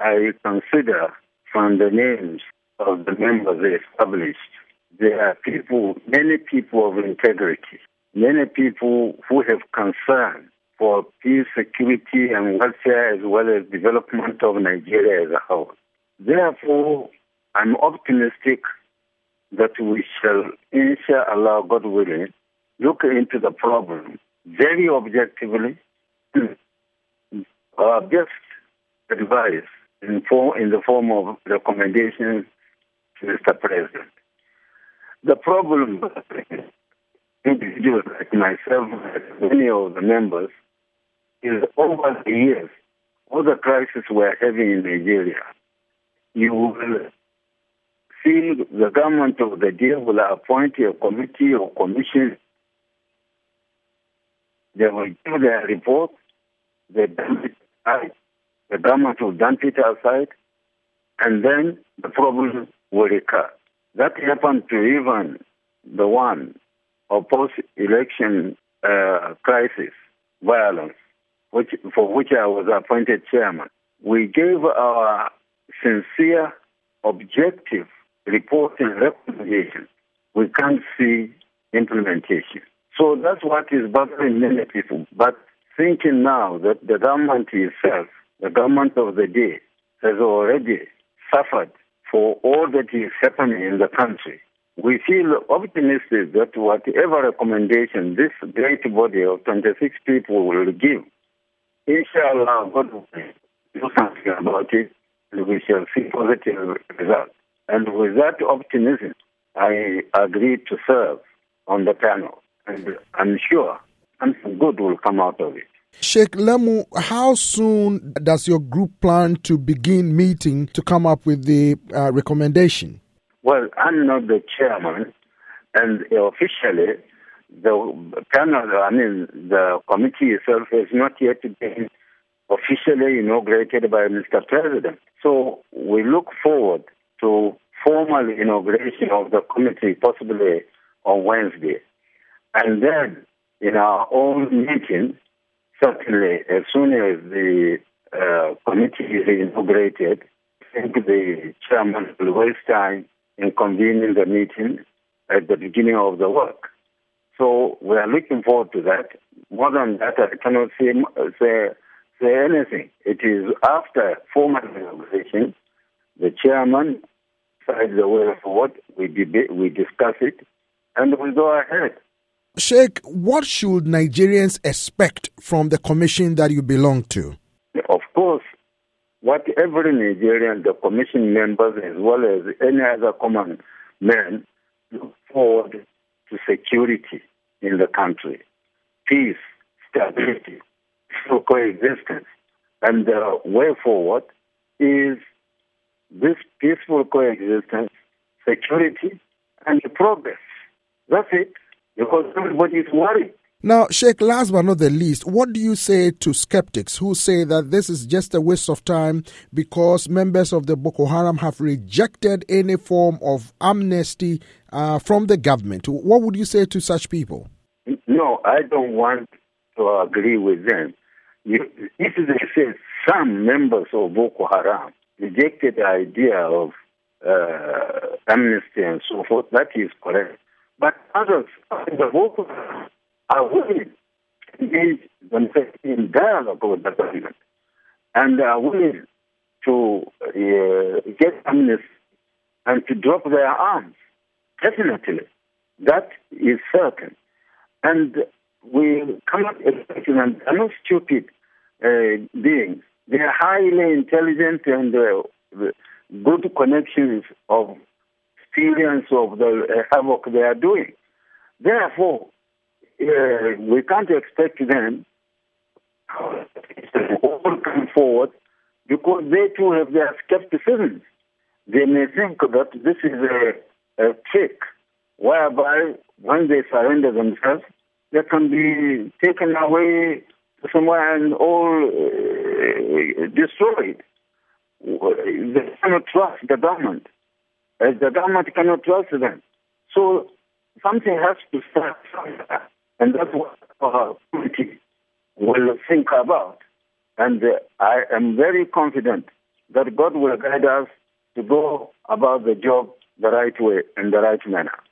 I consider from the names of the members established, there are people, many people of integrity, many people who have concern for peace, security, and welfare, as well as development of Nigeria as a whole. Therefore, I'm optimistic that we shall, inshallah, God willing, look into the problem very objectively. Our best advice in the form of recommendations to Mr. President. The problem, individuals like myself, many of the members, is over the years, all the crises we're having in Nigeria, you will see the government of the day will appoint a committee or commission. They will give their report, they dump it aside, the government will dump it aside, and then the problem will recur. That happened to even the one of post-election crisis, violence, for which I was appointed chairman. We gave our sincere, objective report and recommendation. We can't see implementation. So that's what is bothering many people. But thinking now that the government itself, the government of the day, has already suffered for all that is happening in the country, we feel optimistic that whatever recommendation this great body of 26 people will give, inshallah, God will do something about it, and we shall see positive results. And with that optimism, I agreed to serve on the panel, and I'm sure something good will come out of it. Sheikh Lemu, how soon does your group plan to begin meeting to come up with the recommendation? Well, I'm not the chairman, and officially, the panel, the committee itself has not yet been officially inaugurated by Mr. President. So we look forward to formal inauguration of the committee, possibly on Wednesday. And then, in our own meeting, certainly, as soon as the committee is inaugurated, I think the chairman will waste time in convening the meeting at the beginning of the work. So we are looking forward to that. More than that, I cannot say anything. It is after formal inauguration, the chairman decides the way forward, we discuss it, and we go ahead. Sheikh, what should Nigerians expect from the commission that you belong to? Of course, what every Nigerian, the commission members, as well as any other common man, look forward to security in the country, peace, stability, peaceful coexistence. And the way forward is this peaceful coexistence, security, and progress. That's it. Because everybody is worried. Now, Sheikh, last but not the least, what do you say to skeptics who say that this is just a waste of time because members of the Boko Haram have rejected any form of amnesty from the government? What would you say to such people? No, I don't want to agree with them. If they say some members of Boko Haram rejected the idea of amnesty and so forth, that is correct. But others in the Boko Haram are willing to engage themselves in dialogue with the government and are willing to get amnesty and to drop their arms. Definitely. That is certain. And we cannot expect them. They are not stupid beings. They are highly intelligent and good connections of experience of the havoc they are doing. Therefore, we can't expect them to all come forward because they too have their skepticism. They may think that this is a trick whereby when they surrender themselves, they can be taken away somewhere and all destroyed. They cannot trust the government, as the government cannot trust them. So something has to start somewhere, and that's what our committee will think about. And I am very confident that God will guide us to go about the job the right way, in the right manner.